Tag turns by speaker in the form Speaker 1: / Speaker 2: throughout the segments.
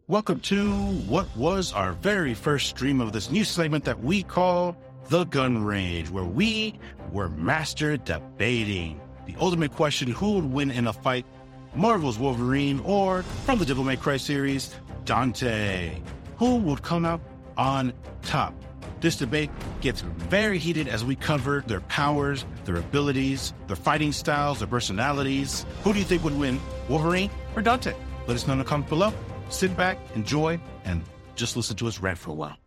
Speaker 1: Welcome to what was our very first stream of this new segment that we call The Gun Range, where we were master debating the ultimate question: who would win in a fight, Marvel's Wolverine or, from the Devil May Cry series, Dante? Who would come out on top? This debate gets very heated as we cover their powers, their abilities, their fighting styles, their personalities. Who do you think would win, Wolverine or Dante? Let us know in the comments below. Sit back, enjoy, and just listen to us rant for a while.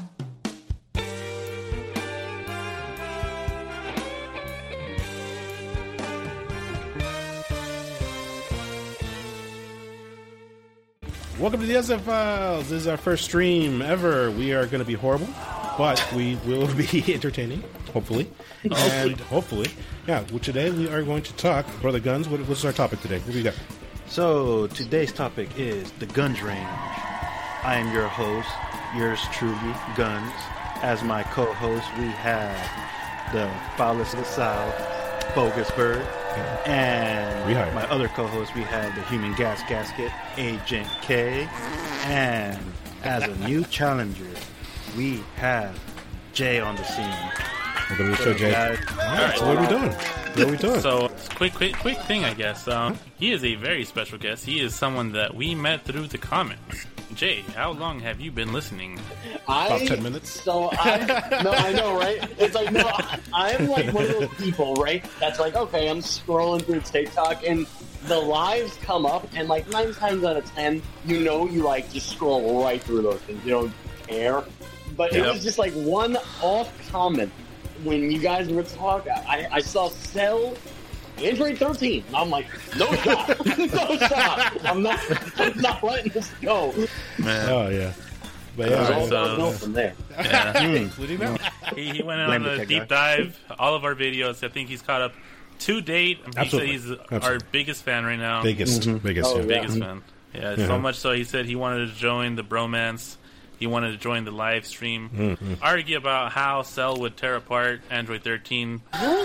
Speaker 1: Welcome to the SF Files. This is our first stream ever. We are going to be horrible, but we will be entertaining, hopefully. And hopefully, yeah. Well, today we are going to talk, Brother Guns. What's our topic today? What do you got?
Speaker 2: So, today's topic is the Guns Range. I am your host, yours truly, Guns. As my co-host, we have the Foulest of the South, Bogus Bird. And my other co-host, we have the Human Gas Gasket, Agent K. And as a new challenger, we have Jay on the scene.
Speaker 1: Welcome to the show, Jay. Alright, so what are we doing?
Speaker 3: So, quick thing, I guess. He is a very special guest. He is someone that we met through the comments. Jay, how long have you been listening?
Speaker 1: About 10 minutes.
Speaker 4: I know, right? It's like, no, I'm like one of those people, right? That's like, okay, I'm scrolling through TikTok and the lives come up, and like 9 times out of 10, you like just scroll right through those things. You don't care. But it was just like one off comment when you guys were talking. I saw Cell Android 13. I'm like, no shot. No shot. I'm not letting this go.
Speaker 1: Man. Oh, yeah. But
Speaker 4: yeah, all downhill from there.
Speaker 3: Yeah. He went on a deep dive. All of our videos. I think he's caught up to date. He said he's our biggest fan right now.
Speaker 1: Biggest
Speaker 3: fan. Yeah, so much so he said he wanted to join the bromance. He wanted to join the live stream, argue about how Cell would tear apart Android 13.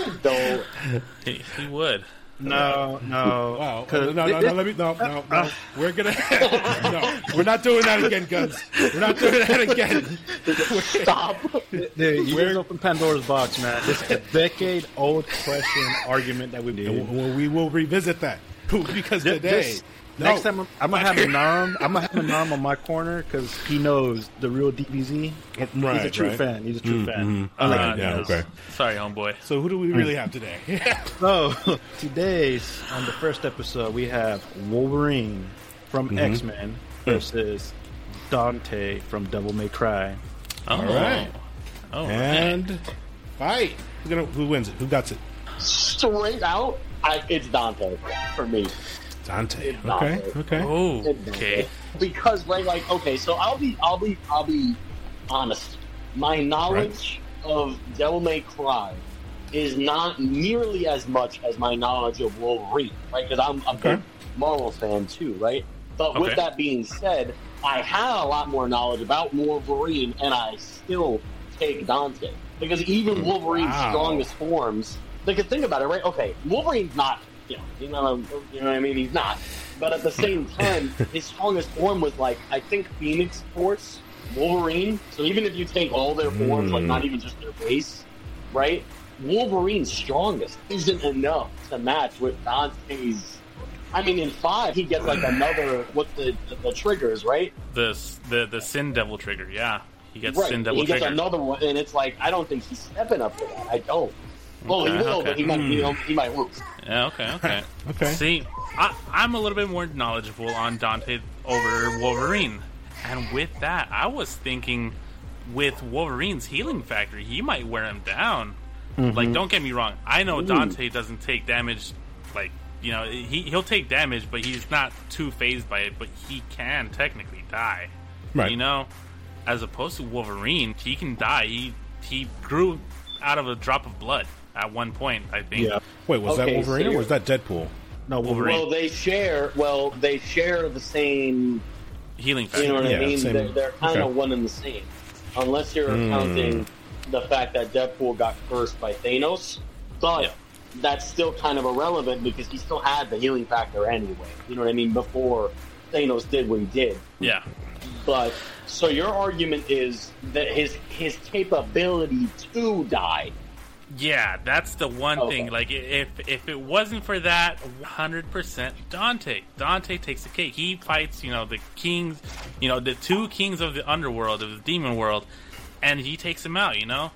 Speaker 3: He would.
Speaker 2: No.
Speaker 1: Wow. No. We're gonna. We're not doing that again, Guns. We're not doing that again.
Speaker 4: Stop.
Speaker 2: Dude, you guys open Pandora's box, man. This is a decade-old question argument that we did.
Speaker 1: We will revisit that because today.
Speaker 2: Next time, I'm gonna have Nam on my corner because he knows the real DBZ. He's a true fan. He's a true fan.
Speaker 1: Okay.
Speaker 3: Sorry, homeboy.
Speaker 1: So who do we really have today?
Speaker 2: So today's on the first episode, we have Wolverine from X-Men versus Dante from Devil May Cry.
Speaker 1: All right. And fight. Who wins it? Who got it?
Speaker 4: Straight out, it's Dante for me.
Speaker 1: Dante. Okay.
Speaker 3: Okay.
Speaker 4: Because so I'll be honest. My knowledge of Devil May Cry is not nearly as much as my knowledge of Wolverine, right? Because I'm a big Marvel fan too, right? But with that being said, I have a lot more knowledge about Wolverine, and I still take Dante because even Wolverine's strongest forms. Like, think about it, right? Okay, Wolverine's not. You know what I mean? He's not. But at the same time, his strongest form was, I think Phoenix Force, Wolverine. So even if you take all their forms, not even just their base, right? Wolverine's strongest isn't enough to match with Dante's. I mean, in 5, he gets, another, the triggers, right?
Speaker 3: The Sin Devil trigger, yeah. He gets Sin Devil
Speaker 4: trigger. He gets
Speaker 3: trigger.
Speaker 4: another one, and it's I don't think he's stepping up for that. I don't. Well, he will, but he might lose.
Speaker 3: Yeah, okay. See, I'm a little bit more knowledgeable on Dante over Wolverine. And with that, I was thinking with Wolverine's healing factor, he might wear him down. Don't get me wrong. I know Dante doesn't take damage, he'll take damage, but he's not too phased by it, but he can technically die. Right. As opposed to Wolverine, he can die. He grew out of a drop of blood. At one point, I think.
Speaker 1: Yeah. Wait, was that Wolverine or was that Deadpool?
Speaker 3: No, Wolverine.
Speaker 4: Well, they share the same
Speaker 3: healing factor.
Speaker 4: You know what I mean? They're kind of one and the same, unless you're counting the fact that Deadpool got cursed by Thanos. But that's still kind of irrelevant because he still had the healing factor anyway. You know what I mean? Before Thanos did what he did.
Speaker 3: Yeah.
Speaker 4: But so your argument is that his capability to die.
Speaker 3: Yeah, that's the one thing. Like, if it wasn't for that, 100% Dante. Dante takes the cake. He fights, the kings, the two kings of the underworld, of the demon world, and he takes them out. Now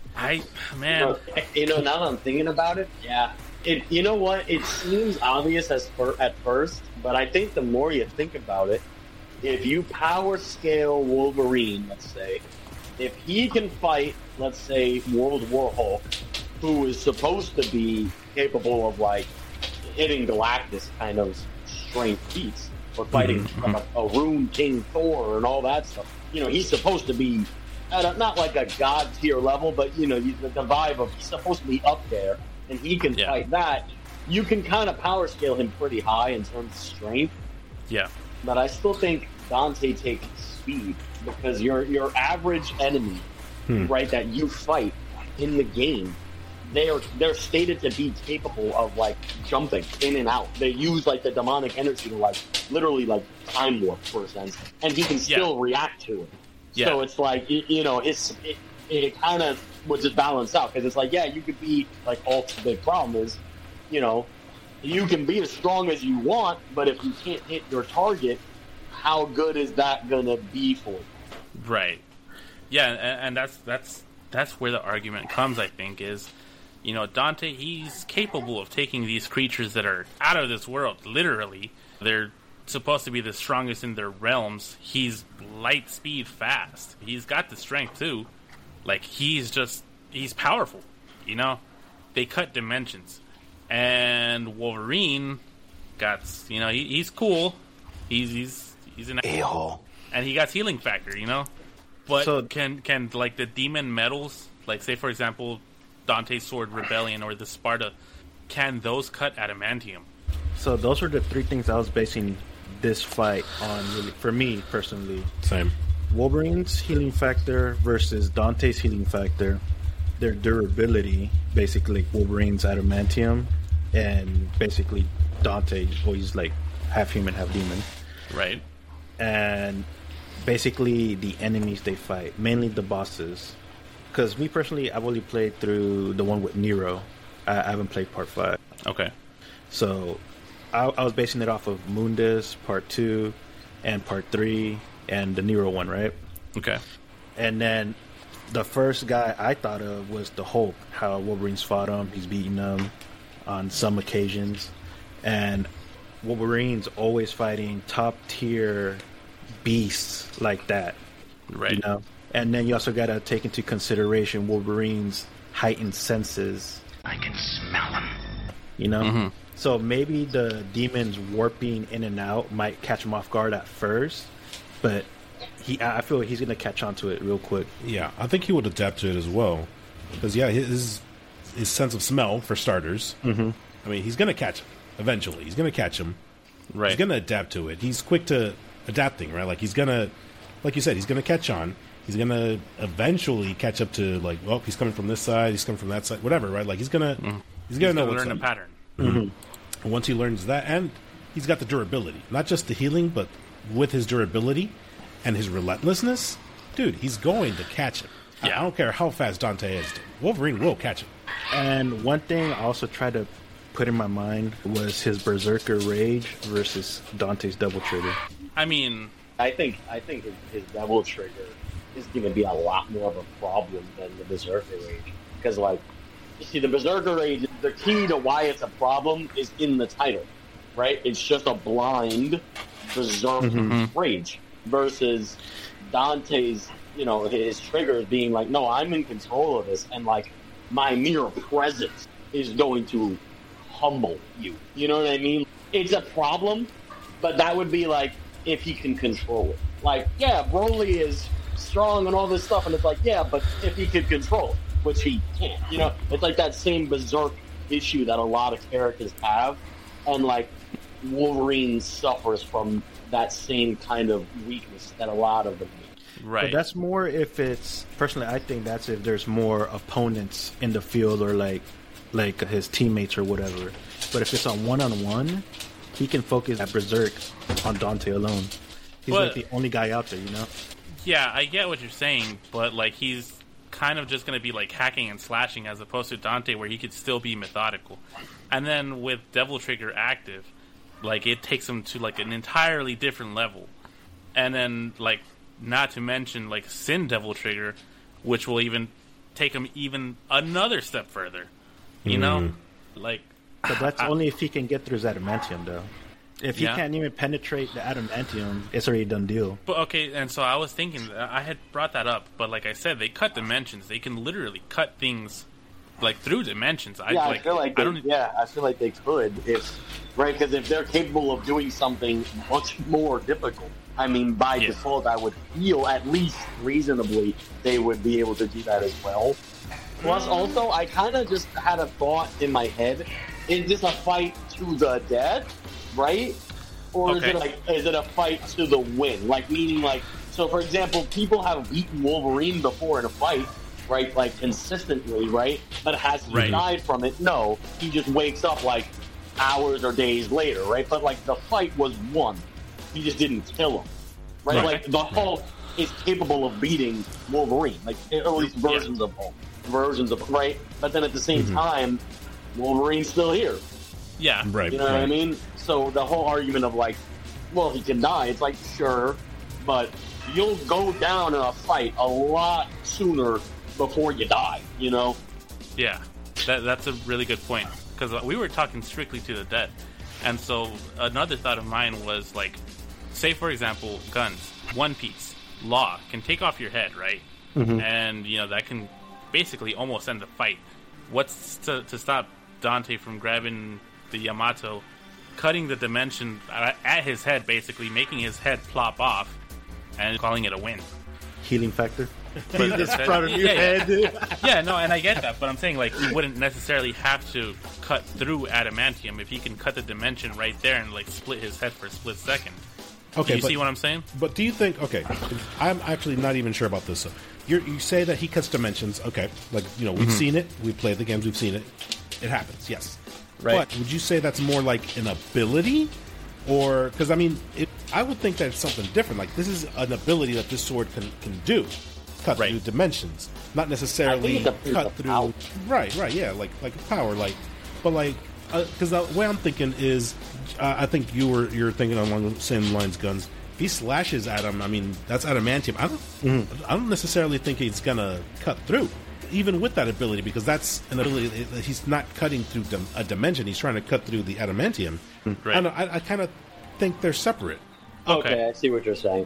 Speaker 3: that
Speaker 4: I'm thinking about it, yeah. You know what? It seems obvious at first, but I think the more you think about it, if you power scale Wolverine, let's say, if he can fight, let's say, World War Hulk, who is supposed to be capable of, like, hitting Galactus kind of strength feats, or fighting a Rune King Thor and all that stuff. He's supposed to be, not like a god tier level, but, the vibe of he's supposed to be up there, and he can fight that. You can kind of power scale him pretty high in terms of strength.
Speaker 3: Yeah.
Speaker 4: But I still think Dante takes speed, because your average enemy, right, that you fight in the game, they're stated to be capable of, like, jumping in and out. They use, like, the demonic energy to, like, literally, like, time warp for a sense, and he can still react to it. Yeah. So it's like, it kind of would just balance out, because it's like, yeah, you could be, like, Ult's big problem is, you can be as strong as you want, but if you can't hit your target, how good is that gonna be for you?
Speaker 3: Right. Yeah, and that's where the argument comes, I think, is, Dante, he's capable of taking these creatures that are out of this world, literally. They're supposed to be the strongest in their realms. He's light speed fast. He's got the strength, too. Like, he's powerful, They cut dimensions. And Wolverine he's cool. He's an
Speaker 1: a-hole.
Speaker 3: And he got healing factor, But so, can like the demon metals, like, say for example, Dante's Sword Rebellion or the Sparta, can those cut adamantium?
Speaker 2: So those were the three things I was basing this fight on, really, for me personally.
Speaker 1: Same.
Speaker 2: Wolverine's healing factor versus Dante's healing factor. Their durability, basically Wolverine's adamantium, and basically Dante, he's like half human, half demon.
Speaker 3: Right.
Speaker 2: And basically the enemies they fight, mainly the bosses. Because me personally, I've only played through the one with Nero. I haven't played Part 5.
Speaker 3: Okay.
Speaker 2: So I was basing it off of Mundus, Part 2, and Part 3, and the Nero one, right?
Speaker 3: Okay.
Speaker 2: And then the first guy I thought of was the Hulk, how Wolverine's fought him. He's beaten him on some occasions. And Wolverine's always fighting top-tier beasts like that.
Speaker 3: Right.
Speaker 2: And then you also got to take into consideration Wolverine's heightened senses.
Speaker 1: I can smell them.
Speaker 2: Mm-hmm. So maybe the demons warping in and out might catch him off guard at first, but I feel like he's going to catch on to it real quick.
Speaker 5: Yeah, I think he would adapt to it as well. Because, his sense of smell, for starters, I mean, he's going to catch him eventually. He's going to catch him.
Speaker 3: Right.
Speaker 5: He's going to adapt to it. He's quick to adapting, right? Like, he's going to, like you said, he's going to catch on. He's going to eventually catch up to, like, well, he's coming from this side, he's coming from that side, whatever, right? Like, he's going to know what's
Speaker 3: learn a pattern.
Speaker 5: Mm-hmm. Once he learns that, and he's got the durability. Not just the healing, but with his durability and his relentlessness, dude, he's going to catch him. Yeah. I don't care how fast Dante is. Wolverine will catch him.
Speaker 2: And one thing I also tried to put in my mind was his Berserker Rage versus Dante's Double Trigger.
Speaker 3: I mean,
Speaker 4: I think his Double Trigger is going to be a lot more of a problem than the Berserker Rage. Because, like, you see, the Berserker Rage, the key to why it's a problem is in the title, right? It's just a blind Berserker Rage versus Dante's, his triggers being like, no, I'm in control of this, and, like, my mere presence is going to humble you. You know what I mean? It's a problem, but that would be, like, if he can control it. Like, yeah, Broly is strong and all this stuff, and it's like, yeah, but if he could control it, which he can't, it's like that same berserk issue that a lot of characters have, and like Wolverine suffers from that same kind of weakness that a lot of them do.
Speaker 3: Right.
Speaker 2: But that's more if it's, personally, I think that's if there's more opponents in the field or like his teammates or whatever. But if it's on one-on-one, he can focus at Berserk on Dante alone. He's like the only guy out there, you know?
Speaker 3: Yeah, I get what you're saying, but like he's kind of just going to be like hacking and slashing as opposed to Dante where he could still be methodical. And then with Devil Trigger active, like it takes him to like an entirely different level. And then like not to mention like Sin Devil Trigger, which will even take him even another step further. You know? Like
Speaker 2: but that's only if he can get through his adamantium though. If he can't even penetrate the adamantium, it's already a done deal.
Speaker 3: But okay, and so I was thinking, I had brought that up, but like I said, they cut dimensions. They can literally cut things like through dimensions. I
Speaker 4: feel like they could, because if they're capable of doing something much more difficult, I mean, by default, I would feel at least reasonably they would be able to do that as well. Plus, also, I kind of just had a thought in my head: is this a fight to the death? Right? Or is it a fight to the win? Like, meaning, like, so for example, people have beaten Wolverine before in a fight, right? Like, consistently, right? But has he died from it? No. He just wakes up, like, hours or days later, right? But, like, the fight was won. He just didn't kill him, right? Like, the Hulk is capable of beating Wolverine, like, at least versions of Hulk. Right? But then at the same time, Wolverine's still here.
Speaker 3: Yeah.
Speaker 4: Right. You know what I mean? So the whole argument of like, well, he can die, it's like, sure, but you'll go down in a fight a lot sooner before you die, you know?
Speaker 3: Yeah. That's a really good point. Because we were talking strictly to the death. And so another thought of mine was like, say for example, guns, One Piece, Law can take off your head, right? And, you know, that can basically almost end the fight. What's to stop Dante from grabbing the Yamato, cutting the dimension at his head, basically making his head plop off, and calling it a win?
Speaker 2: Healing factor.
Speaker 3: But
Speaker 2: this front of your head.
Speaker 3: Yeah, no, and I get that, but I'm saying like he wouldn't necessarily have to cut through adamantium if he can cut the dimension right there and like split his head for a split second.
Speaker 5: Okay,
Speaker 3: you see what I'm saying?
Speaker 5: But do you think? Okay, I'm actually not even sure about this. So you say that he cuts dimensions. Okay, like you know we've seen it. We've played the games. We've seen it. It happens. Yes. Right. But would you say that's more like an ability, or because I mean, I would think that it's something different. Like this is an ability that this sword can do, cut through dimensions, not necessarily cut through. Power. Right. Yeah. Like a power. But because the way I'm thinking is, I think you're thinking along the same lines, Guns. If he slashes at him, I mean that's adamantium. I don't necessarily think he's gonna cut through. Even with that ability, because that's an ability, he's not cutting through a dimension. He's trying to cut through the adamantium. Right. I kind of think they're separate.
Speaker 4: Okay, I see what you're saying.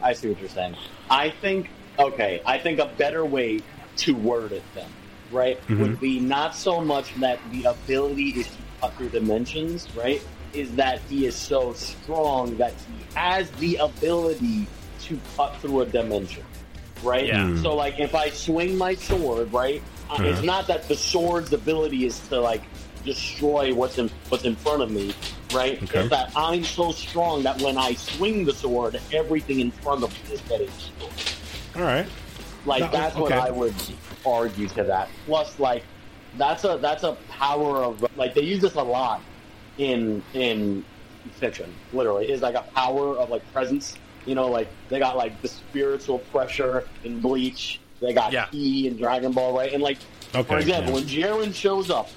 Speaker 4: I think a better way to word it then, right, would be not so much that the ability is to cut through dimensions, right, is that he is so strong that he has the ability to cut through a dimension. Right? Yeah. So, like, if I swing my sword, right, it's not that the sword's ability is to, like, destroy what's in front of me, right? Okay. It's that I'm so strong that when I swing the sword, everything in front of me is getting destroyed.
Speaker 5: All right.
Speaker 4: Like, that's what I would argue to that. Plus, like, that's a power of, like, they use this a lot in fiction, literally. It's like a power of, like, presence. You know, like, they got, like, the spiritual pressure in Bleach. They got Ki in Dragon Ball, right? And, like, for example, when Jiren shows up,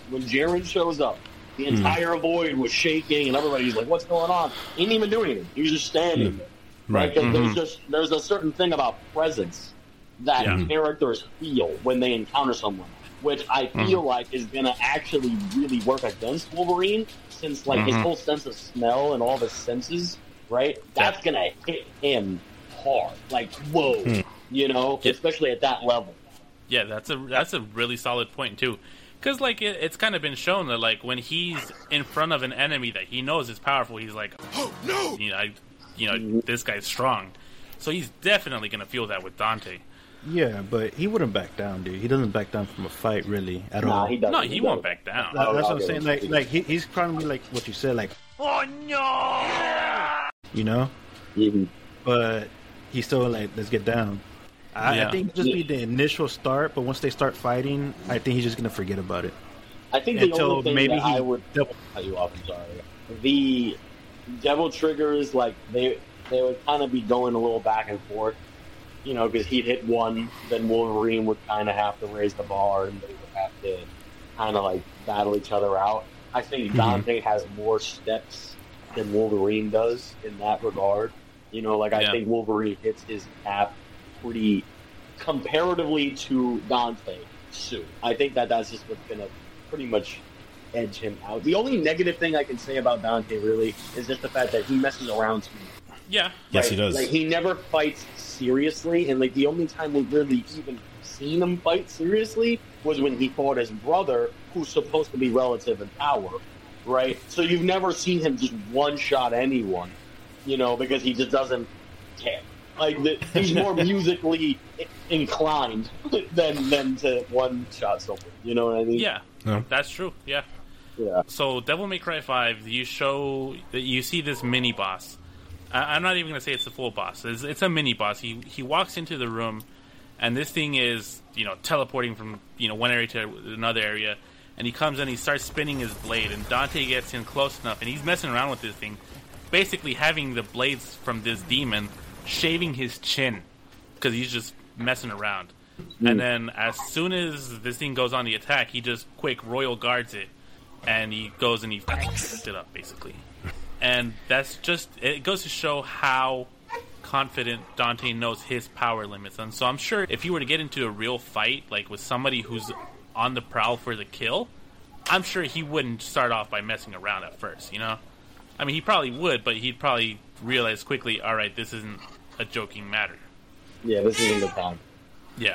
Speaker 4: the entire void was shaking, and everybody's like, what's going on? He didn't even do anything. He was just standing there. Right? Because there's a certain thing about presence that characters feel when they encounter someone, which I feel like is going to actually really work against Wolverine, since, like, his whole sense of smell and all of his senses... Right? That's going to hit him hard. Like, whoa. You know? Especially at that level.
Speaker 3: Yeah, that's a really solid point, too. Because, like, it's kind of been shown that, like, when he's in front of an enemy that he knows is powerful, he's like, oh, no! You know, this guy's strong. So he's definitely going to feel that with Dante.
Speaker 2: Yeah, but he wouldn't back down, dude. He doesn't back down from a fight, really, at all.
Speaker 4: He doesn't.
Speaker 3: No, he won't back down.
Speaker 2: That's what I'm saying. Like he's probably like what you said, like, oh, no! You know? But he's still like, let's get down. I think it'll just be the initial start, but once they start fighting, I think he's just going to forget about it.
Speaker 4: I think the only thing that I would cut you off, I'm sorry. Devil Triggers, like, they would kind of be going a little back and forth, you know, because he'd hit one, then Wolverine would kind of have to raise the bar, and they would have to kind of, like, battle each other out. I think Dante has more steps than Wolverine does in that regard. You know, like, I think Wolverine hits his cap pretty comparatively to Dante soon. I think that's just what's going to pretty much edge him out. The only negative thing I can say about Dante, really, is just the fact that he messes around too much.
Speaker 3: Yeah.
Speaker 5: Yes, he does.
Speaker 4: Like, he never fights seriously, and, like, the only time we've really even seen him fight seriously was when he fought his brother, who's supposed to be relative in power, right? So you've never seen him just one-shot anyone, you know, because he just doesn't care. Like, he's more musically inclined than to one-shot someone, you know what I mean?
Speaker 3: Yeah, that's true, yeah. So, Devil May Cry 5, you see this mini-boss. I'm not even going to say it's the full boss. It's a mini-boss. He walks into the room, and this thing is, you know, teleporting from, you know, one area to another area, and he comes and he starts spinning his blade, and Dante gets in close enough, and he's messing around with this thing, basically having the blades from this demon shaving his chin, because he's just messing around. And then as soon as this thing goes on the attack, he just quick royal guards it, and he goes and he fucks it up, basically. And that's just, it goes to show how confident Dante knows his power limits. And so I'm sure if you were to get into a real fight, like with somebody who's on the prowl for the kill, I'm sure he wouldn't start off by messing around at first, you know? I mean, he probably would, but he'd probably realize quickly, all right, this isn't a joking matter.
Speaker 4: Yeah, this isn't the time.
Speaker 3: Yeah.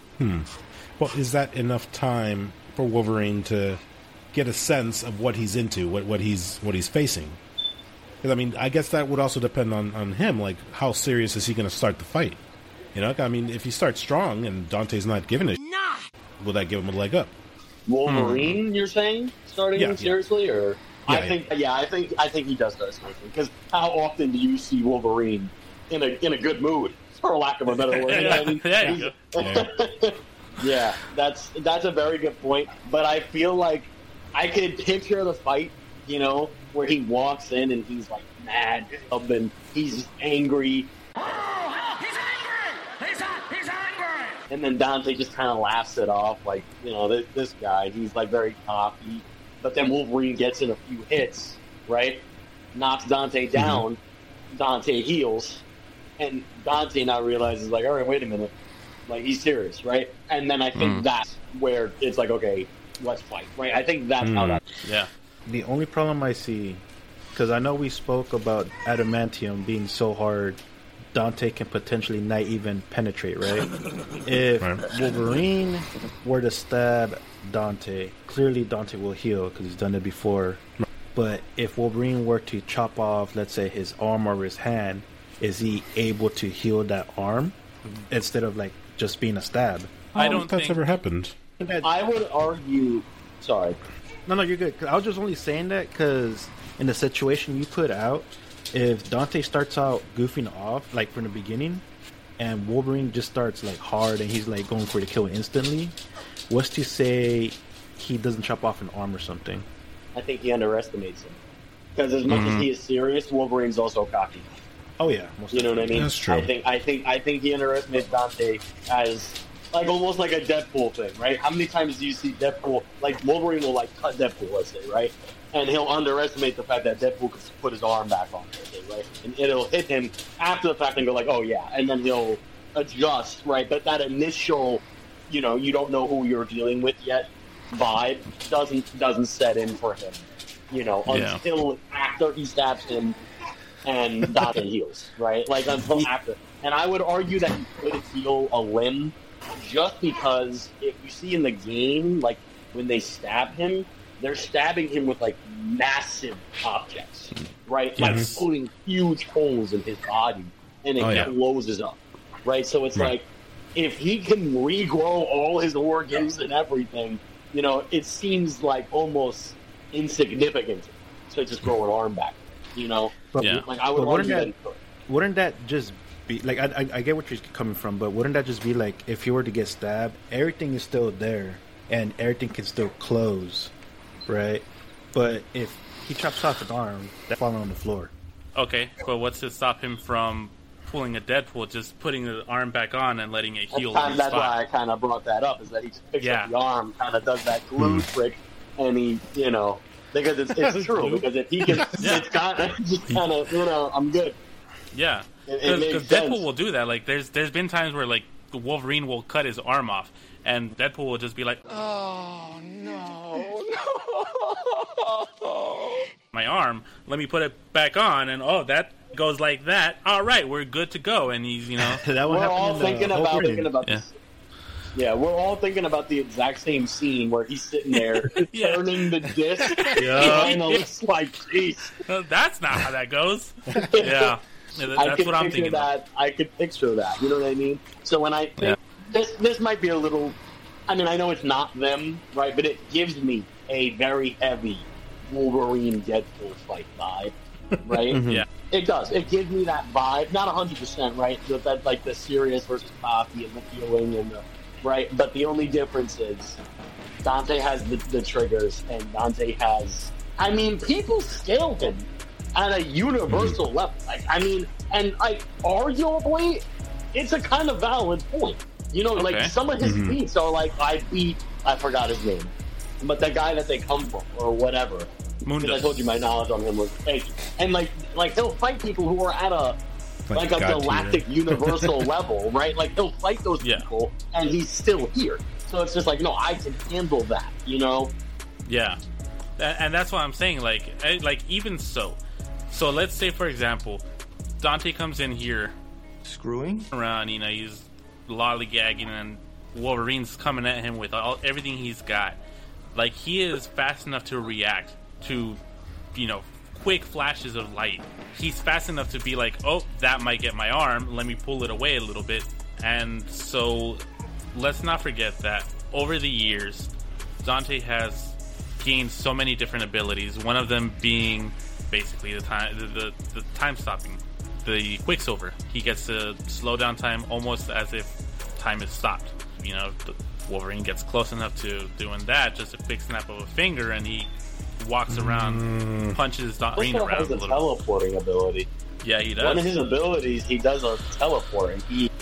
Speaker 5: Well, is that enough time for Wolverine to get a sense of what he's into, what he's facing? Because, I mean, I guess that would also depend on him. Like, how serious is he going to start the fight? You know, I mean, if he starts strong and Dante's not giving it, will that give him a leg up?
Speaker 4: Wolverine, you're saying, starting seriously, or I think he does start seriously. Because how often do you see Wolverine in a good mood, for lack of a better word? Yeah, that's a very good point. But I feel like I could picture the fight, you know, where he walks in and he's like mad and he's angry.
Speaker 6: Oh, he's angry! He's angry!
Speaker 4: And then Dante just kind of laughs it off, like, you know, this guy, he's like very cocky. But then Wolverine gets in a few hits, right? Knocks Dante down. Dante heals. And Dante now realizes, like, all right, wait a minute. Like, he's serious, right? And then I think that's where it's like, okay, let's fight, right? I think that's how that...
Speaker 3: Yeah.
Speaker 2: The only problem I see, because I know we spoke about adamantium being so hard, Dante can potentially not even penetrate, right? If Wolverine were to stab Dante, clearly Dante will heal because he's done it before. But if Wolverine were to chop off, let's say, his arm or his hand, is he able to heal that arm instead of, like, just being a stab?
Speaker 5: I don't think that's ever happened.
Speaker 4: I would argue... Sorry.
Speaker 2: No, you're good. I was just only saying that because in the situation you put out, if Dante starts out goofing off, like, from the beginning, and Wolverine just starts, like, hard and he's, like, going for the kill instantly, what's to say he doesn't chop off an arm or something?
Speaker 4: I think he underestimates him. Because as much as he is serious, Wolverine's also cocky.
Speaker 2: Oh, yeah.
Speaker 4: You know what I mean?
Speaker 5: That's true.
Speaker 4: I think he underestimates Dante as... like, almost like a Deadpool thing, right? How many times do you see Deadpool, like, Wolverine will, like, cut Deadpool, let's say, right? And he'll underestimate the fact that Deadpool could put his arm back on, let's say, right? And it'll hit him after the fact and go like, oh, yeah. And then he'll adjust, right? But that initial, you know, you don't know who you're dealing with yet vibe doesn't set in for him, you know, until after he stabs him and Dante heals, right? Like, until after. And I would argue that he could heal a limb just because if you see in the game, like, when they stab him, they're stabbing him with, like, massive objects, right? Like, putting huge holes in his body, and it closes up, right? So it's like, if he can regrow all his organs and everything, you know, it seems like almost insignificant to just grow an arm back, you know?
Speaker 2: But,
Speaker 4: like, I would argue that he could.
Speaker 2: Wouldn't that just be like, I get what you're coming from, but wouldn't that just be like, if you were to get stabbed, everything is still there and everything can still close, right? But if he chops off an arm, that's falling on the floor.
Speaker 3: Okay, but what's to stop him from pulling a Deadpool, just putting the arm back on and letting it heal?
Speaker 4: That's why I kind of brought that up, is that he just picks up the arm, kind of does that glue trick, and he, because it's true, because if he can, it's kind of, I'm good.
Speaker 3: Yeah, because Deadpool will do that. Like, there's been times where, like, Wolverine will cut his arm off, and Deadpool will just be like, "Oh no, my arm. Let me put it back on." And that goes like that. All right, we're good to go. And he's,
Speaker 2: that
Speaker 4: we're all thinking about this. Yeah, we're all thinking about the exact same scene where he's sitting there turning the disc. And it looks like, jeez.
Speaker 3: That's not how that goes. Yeah. That's what I'm thinking.
Speaker 4: I could picture that. You know what I mean? So when I think this might be a little, I know it's not them, right? But it gives me a very heavy Wolverine Deadpool fight vibe, right?
Speaker 3: Yeah,
Speaker 4: it does. It gives me that vibe. Not 100%, right? That like the serious versus coffee and the feeling and the right. But the only difference is Dante has the triggers, and Dante has. People scale him at a universal level. Arguably, it's a kind of valid point. Like some of his feats are like, I forgot his name, but the guy that they come from or whatever.
Speaker 3: Mundus.
Speaker 4: I told you my knowledge on him was fake. And like he'll fight people who are at a galactic universal level, right? Like he'll fight those people, and he's still here. So it's just like, no, I can handle that,
Speaker 3: Yeah, and that's what I'm saying. Like even so. So let's say, for example, Dante comes in here,
Speaker 7: screwing
Speaker 3: around. He's lollygagging, and Wolverine's coming at him with everything he's got. Like, he is fast enough to react to, quick flashes of light. He's fast enough to be like, oh, that might get my arm. Let me pull it away a little bit. And so, let's not forget that over the years, Dante has gained so many different abilities. One of them being basically the time stopping, the Quicksilver. He gets to slow down time almost as if time is stopped. Wolverine gets close enough to doing that, just a quick snap of a finger, and he walks around, punches Wolverine around a little.
Speaker 4: Teleporting ability.
Speaker 3: Yeah, he does.
Speaker 4: One of his abilities, he does a teleport, and you'd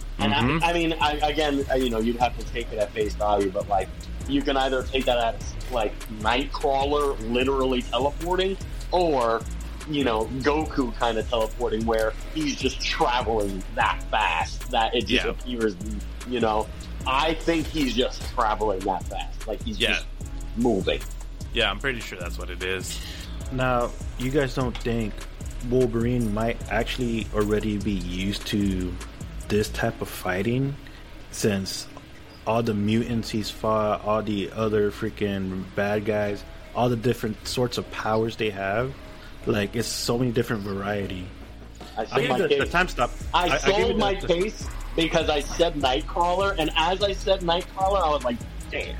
Speaker 4: have to take it at face value, but like, you can either take that as like Nightcrawler literally teleporting, or Goku kind of teleporting, where he's just traveling that fast that it just appears. I think he's just traveling that fast, like he's just moving.
Speaker 3: Yeah, I'm pretty sure that's what it is.
Speaker 2: Now, you guys don't think Wolverine might actually already be used to this type of fighting, since all the mutants he's fought, all the other freaking bad guys, all the different sorts of powers they have? Like, it's so many different variety.
Speaker 4: I sold my case because I said Nightcrawler, and as I said Nightcrawler, I was like, damn.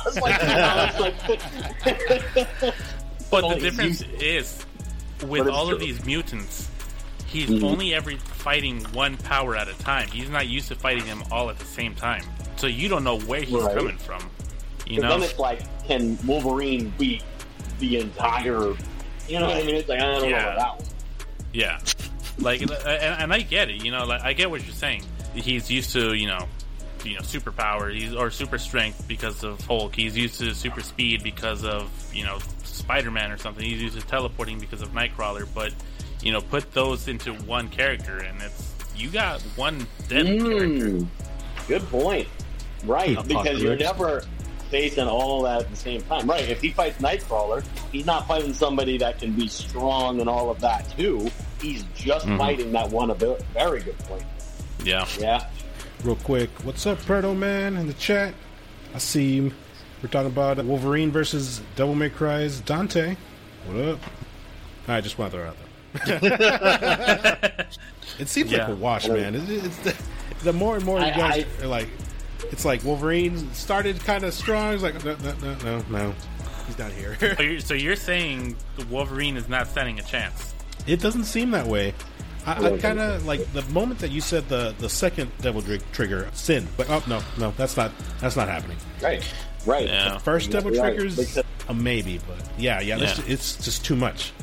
Speaker 3: But the difference is, with all of these mutants, he's only ever fighting one power at a time. He's not used to fighting them all at the same time. So you don't know where he's coming from.
Speaker 4: Then it's like, can Wolverine beat the entire... You know what I mean? It's like, I don't know about that one.
Speaker 3: Yeah. Like, and I get it, like, I get what you're saying. He's used to, superpower, or super strength because of Hulk. He's used to super speed because of, Spider-Man or something. He's used to teleporting because of Nightcrawler. But, put those into one character, and you got one dead character.
Speaker 4: Good point. Right, because you're never facing all that at the same time. Right, if he fights Nightcrawler, he's not fighting somebody that can be strong and all of that too. He's just fighting that one ability. Very good point.
Speaker 3: Yeah.
Speaker 5: Real quick, what's up, Preto Man, in the chat? I see him. We're talking about Wolverine versus Devil May Cry's Dante. What up? I just want to throw it out there. It seems like a wash, man. It's the more and more you guys are like, it's like Wolverine started kind of strong. It's like, no, he's not here.
Speaker 3: So you're saying the Wolverine is not standing a chance?
Speaker 5: It doesn't seem that way. I kind of like the moment that you said the second Devil Trigger, Sin, but no, that's not happening.
Speaker 4: Right.
Speaker 5: Yeah. The first Devil Trigger's a maybe, but yeah, it's just too much.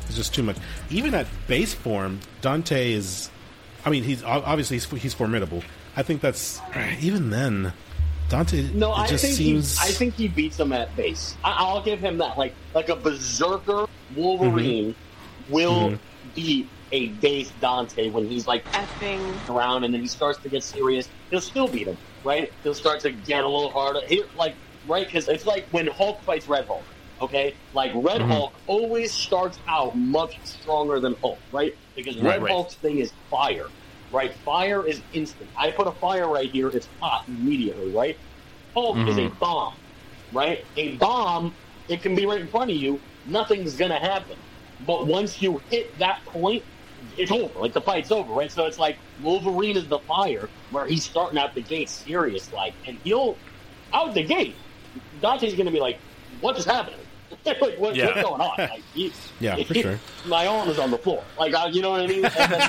Speaker 5: It's just too much. Even at base form, Dante is. I mean, he's obviously he's formidable. I think that's even then. Dante.
Speaker 4: No, I
Speaker 5: seems.
Speaker 4: think he beats him at base. I'll give him that. Like a berserker Wolverine will beat a base Dante when he's like effing around, and then he starts to get serious. He'll still beat him, right? He'll start to get a little harder, right? Because it's like when Hulk fights Red Hulk. Okay, like Red Hulk always starts out much stronger than Hulk, right? Because Red Hulk's thing is fire, right? Fire is instant. I put a fire right here; it's hot immediately, right? Hulk is a bomb, right? A bomb, it can be right in front of you. Nothing's gonna happen. But once you hit that point, it's over. Like the fight's over, right? So it's like Wolverine is the fire, where he's starting out the gate serious, like, and he'll out the gate. Dante's gonna be like, "What just happened? Like, what's going on?" Like,
Speaker 5: for sure.
Speaker 4: My arm is on the floor. Like, you know what I mean?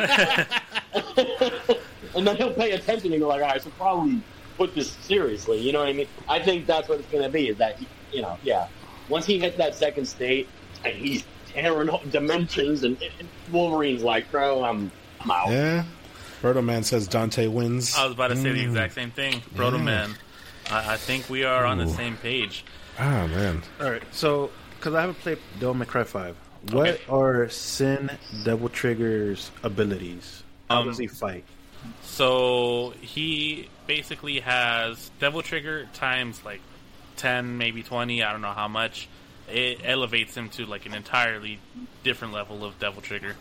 Speaker 4: And then he'll pay attention and go like, "All right, I should probably put this seriously." You know what I mean? I think that's what it's gonna be. Is that once he hits that second state and he's tearing dimensions, and Wolverine's like, "Bro, I'm out."
Speaker 5: Yeah. Proto Man says Dante wins.
Speaker 3: I was about to say the exact same thing. Proto Man. I think we are on the same page.
Speaker 5: Oh, man.
Speaker 2: All right, so, because I haven't played Devil May Cry 5, what are Sin Devil Trigger's abilities? How does he fight?
Speaker 3: So, he basically has Devil Trigger times, 10, maybe 20, I don't know how much. It elevates him to, an entirely different level of Devil Trigger.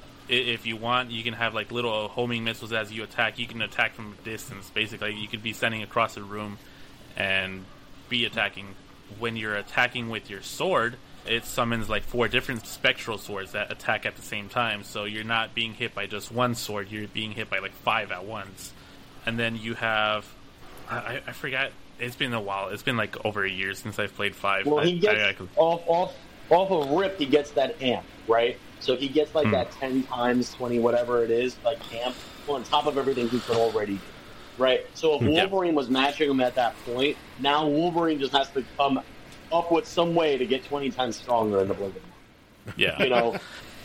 Speaker 3: If you want, you can have, little homing missiles as you attack. You can attack from a distance, basically. You could be standing across a room and be attacking. When you're attacking with your sword, it summons 4 different spectral swords that attack at the same time. So you're not being hit by just one sword, you're being hit by 5 at once. And then you have, I forgot, it's been a while. It's been over a year since I've played 5.
Speaker 4: Well, he gets off of rip. He gets that amp, right? So he gets that 10 times 20, whatever it is, amp on top of everything he could already do. Right, so if Wolverine was matching him at that point, now Wolverine just has to come up with some way to get 20 times stronger in the blink of an eye.
Speaker 3: Yeah.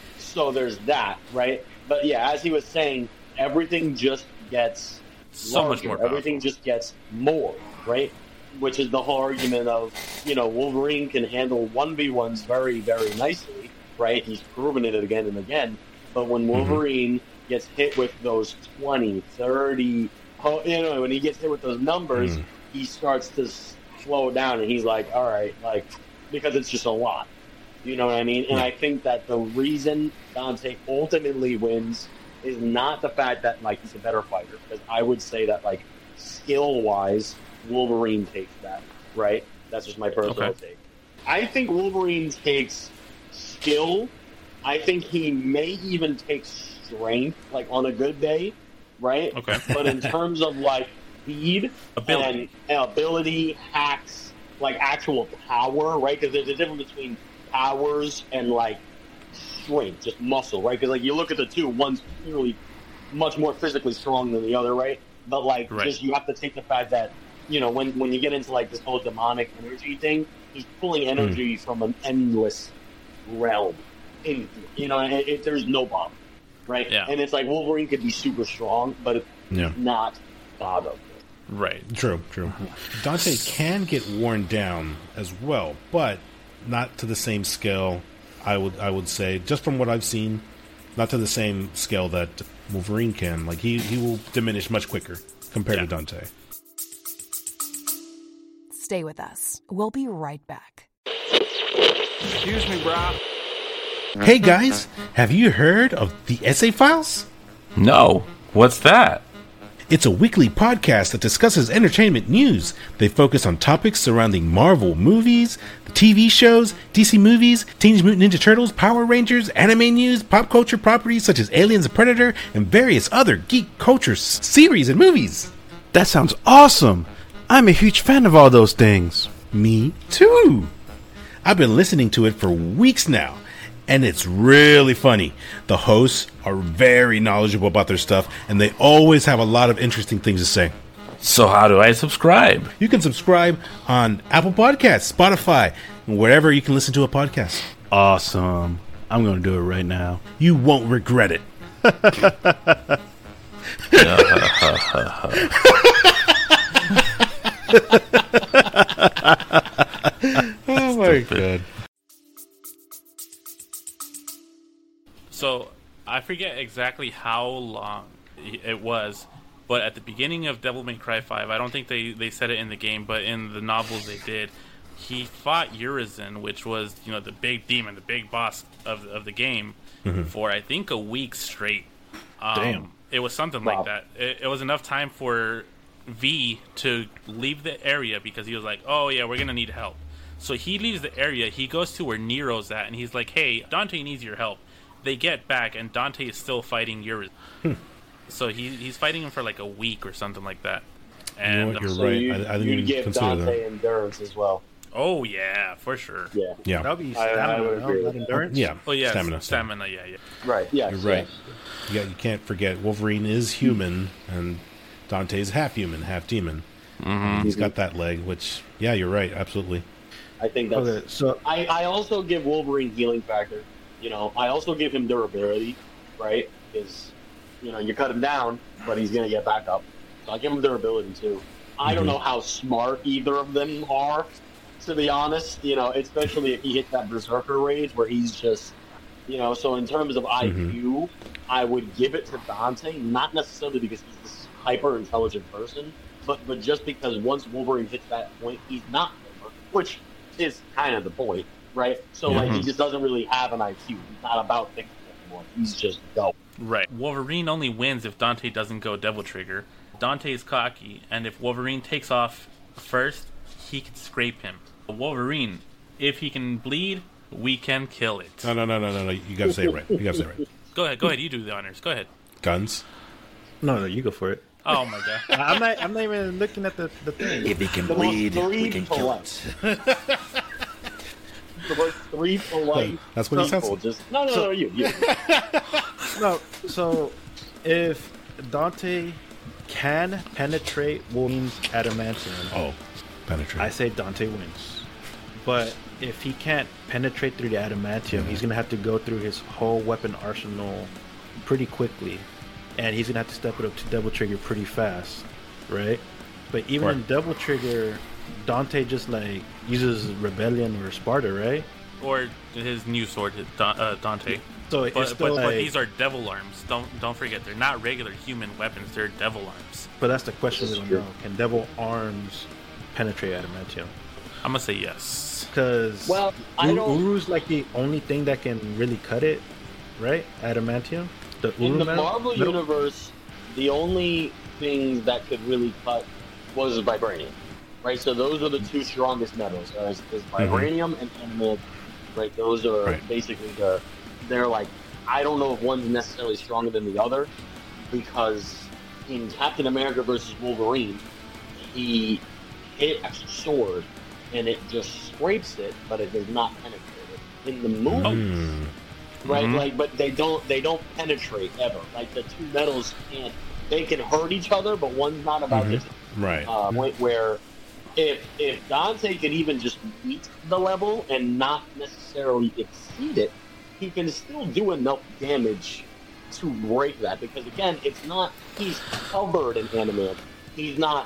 Speaker 4: So there's that, right? But yeah, as he was saying, everything just gets
Speaker 3: so
Speaker 4: larger.
Speaker 3: Much more powerful.
Speaker 4: Everything just gets more, right? Which is the whole argument of, Wolverine can handle 1v1s very, very nicely, right? He's proven it again and again. But when Wolverine gets hit with those 20, 30... when he gets hit with those numbers, he starts to slow down, and he's like, all right, because it's just a lot. You know what I mean? And I think that the reason Dante ultimately wins is not the fact that, he's a better fighter, because I would say that, skill-wise, Wolverine takes that, right? That's just my personal take. I think Wolverine takes skill. I think he may even take strength, on a good day. Right?
Speaker 3: Okay.
Speaker 4: But in terms of speed and ability, hacks, actual power, right? Because there's a difference between powers and strength, just muscle, right? Because you look at the two, one's clearly much more physically strong than the other, right? But just you have to take the fact that when you get into this whole demonic energy thing, he's pulling energy from an endless realm. There's no bomb. Right?
Speaker 3: Yeah.
Speaker 4: And it's Wolverine could be super strong, but it's not God of it.
Speaker 3: Right.
Speaker 5: True. Dante can get worn down as well, but not to the same scale, I would say, just from what I've seen, not to the same scale that Wolverine can. He will diminish much quicker compared to Dante.
Speaker 7: Stay with us. We'll be right back.
Speaker 6: Excuse me, bro.
Speaker 5: Hey guys, have you heard of the Essay Files?
Speaker 8: No. What's that?
Speaker 5: It's a weekly podcast that discusses entertainment news. They focus on topics surrounding Marvel movies, TV shows, DC movies, Teenage Mutant Ninja Turtles, Power Rangers, anime news, pop culture properties such as Aliens and Predator, and various other geek culture series and movies.
Speaker 2: That sounds awesome! I'm a huge fan of all those things.
Speaker 5: Me too! I've been listening to it for weeks now. And it's really funny. The hosts are very knowledgeable about their stuff, and they always have a lot of interesting things to say.
Speaker 8: So how do I subscribe?
Speaker 5: You can subscribe on Apple Podcasts, Spotify, and wherever you can listen to a podcast.
Speaker 2: Awesome. I'm going to do it right now. You won't regret it.
Speaker 5: Oh my god.
Speaker 3: So, I forget exactly how long it was, but at the beginning of Devil May Cry 5, I don't think they said it in the game, but in the novels they did, he fought Urizen, which was, the big demon, the big boss of the game, for I think a week straight.
Speaker 2: Damn.
Speaker 3: It was something like that. It was enough time for V to leave the area because he was like, oh yeah, we're going to need help. So he leaves the area, he goes to where Nero's at, and he's like, hey, Dante needs your help. They get back, and Dante is still fighting Urizen. So he's fighting him for like a week or something like that. And
Speaker 5: you're
Speaker 4: So
Speaker 5: right.
Speaker 4: you,
Speaker 5: I didn't
Speaker 4: you
Speaker 5: even
Speaker 4: give
Speaker 5: consider
Speaker 4: Dante
Speaker 5: that.
Speaker 4: endurance as well.
Speaker 3: oh yeah, for sure.
Speaker 4: Yeah.
Speaker 5: Yeah.
Speaker 2: That'll be
Speaker 4: I
Speaker 2: stamina,
Speaker 4: would agree
Speaker 2: not
Speaker 4: with
Speaker 2: endurance.
Speaker 5: Yeah.
Speaker 3: Oh yeah,
Speaker 5: Stamina.
Speaker 3: stamina. Yeah.
Speaker 4: Right. Yeah.
Speaker 5: You're right. You can't forget Wolverine is human, and Dante's half human, half demon. He's got that leg, which, yeah, you're right. Absolutely.
Speaker 4: I think that's.
Speaker 2: Okay, so
Speaker 4: I also give Wolverine healing factor. I also give him durability, right? Because, you cut him down, but he's going to get back up. So I give him durability, too. I don't know how smart either of them are, to be honest. Especially if he hits that Berserker rage where he's just, so in terms of IQ, I would give it to Dante, not necessarily because he's this hyper-intelligent person, but just because once Wolverine hits that point, he's not clever, which is kind of the point, right? So, he just doesn't really have an IQ. He's not about thinking anymore. He's just go.
Speaker 3: Right. Wolverine only wins if Dante doesn't go Devil Trigger. Dante is cocky, and if Wolverine takes off first, he can scrape him. Wolverine, if he can bleed, we can kill it.
Speaker 5: No. You got to say it right.
Speaker 3: Go ahead. You do the honors. Go ahead.
Speaker 5: Guns.
Speaker 2: no, you go for it.
Speaker 3: Oh my god.
Speaker 2: I'm not even looking at the thing.
Speaker 9: If he can
Speaker 4: The
Speaker 9: bleed,
Speaker 4: most
Speaker 9: we can kill
Speaker 4: polite.
Speaker 9: it.
Speaker 4: The most three polite
Speaker 5: That's what he
Speaker 4: people
Speaker 5: says.
Speaker 4: just... No, you.
Speaker 2: No, so if Dante can penetrate Wolverine's adamantium,
Speaker 5: Oh, penetrate.
Speaker 2: I say Dante wins. But if he can't penetrate through the adamantium, he's gonna have to go through his whole weapon arsenal pretty quickly, and he's gonna have to step it up to Devil Trigger pretty fast, right? But even in Devil Trigger, Dante just like uses Rebellion or Sparta, right?
Speaker 3: Or his new sword, Dante.
Speaker 2: So it's
Speaker 3: But
Speaker 2: still like,
Speaker 3: these are devil arms. Don't forget, they're not regular human weapons. They're devil arms.
Speaker 2: but that's the question we don't know. Can Devil Arms penetrate adamantium?
Speaker 3: I'm gonna say yes.
Speaker 2: Because
Speaker 4: Well, I don't...
Speaker 2: Uru's like the only thing that can really cut it, right? Adamantium. The
Speaker 4: In
Speaker 2: Uru
Speaker 4: the
Speaker 2: metal?
Speaker 4: Marvel
Speaker 2: Metal?
Speaker 4: universe, the only thing that could really cut was vibranium, right? So those are the two strongest metals, is vibranium and adamantium, right? Those are basically they're like, I don't know if one's necessarily stronger than the other, because in Captain America versus Wolverine, he hit a sword and it just scrapes it, but it does not penetrate it. In the movies, right? Like, but they don't penetrate ever. Like the two metals they can hurt each other, but one's not about to
Speaker 5: Right.
Speaker 4: point where if Dante can even just meet the level and not necessarily exceed it, he can still do enough damage to break that. Because again, he's covered in adamantium. He's not,